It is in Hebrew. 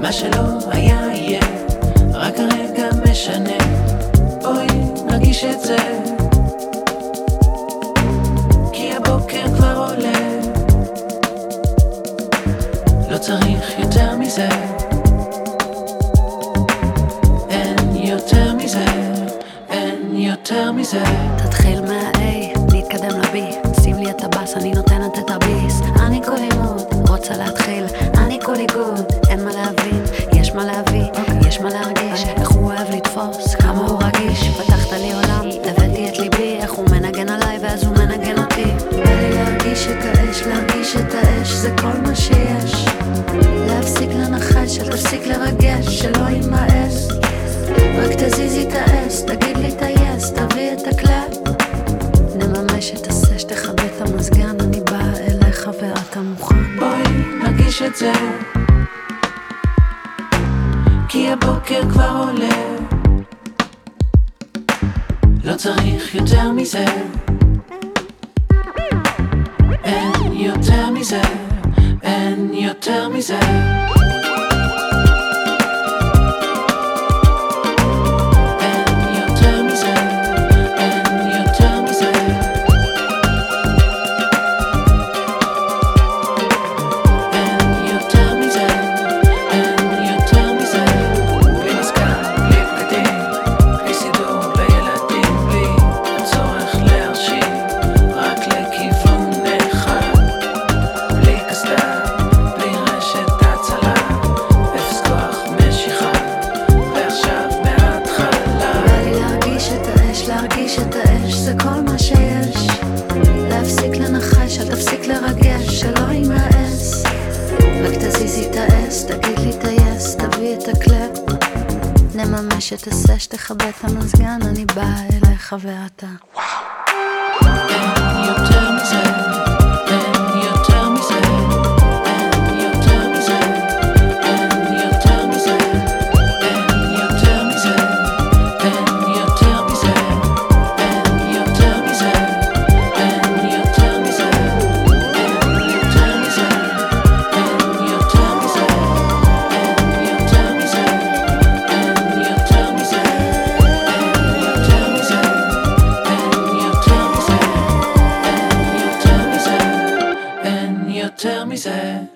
מה שלא היה יהיה, רק הרגע משנה. בואי נרגיש את זה, כי הבוקר כבר עולה. לא צריך יותר מזה, אין יותר מזה, אין יותר מזה. תתחיל מה-A, נתקדם ל-B, שים לי את הבאס, אני נותנת את הביס. אני כולי מוד, רוצה להתחיל, אני כולי גוד, אין מה להבין, יש מה להביא, יש מה להרגיש. איך הוא אוהב לתפוס, כמה הוא רגיש. פתחת לי עולם, הבאתי את ליבי, איך הוא מנגן עליי ואז הוא מנגן אותי. בא לי להרגיש את האש, להרגיש את האש, זה כל מה שיש. להפסיק לנחש, אל תפסיק לרגש, שלא יימאס. רק תזיזי את האס, תגיד לי את היס, תביא את הקלט. נממש את הסש, תכבה את המזגן, אני באה אליך ואתה מוכן. בואי נרגיש את זה, כי הבוקר כבר עולה. לא צריך יותר מזה, אין יותר מזה, אין יותר מזה. להרגיש את האש, זה כל מה שיש. להפסיק לנחש, אל תפסיק לרגש, שלא יימאס. רק תזיזי את האס, תגיד לי את היס, תביא את הקלט. נממש את הסש, תכבה את המזגן, אני באה אליך ואתה. אין יותר מזה, אין יותר מזה, אין יותר מזה, אין יותר מזה, אין יותר מזה, אין יותר מזה, אין יותר מזה, אין יותר מזה, אין יותר מזה, אין יותר מזה, אין יותר מזה, אין יותר מזה, אין יותר מזה.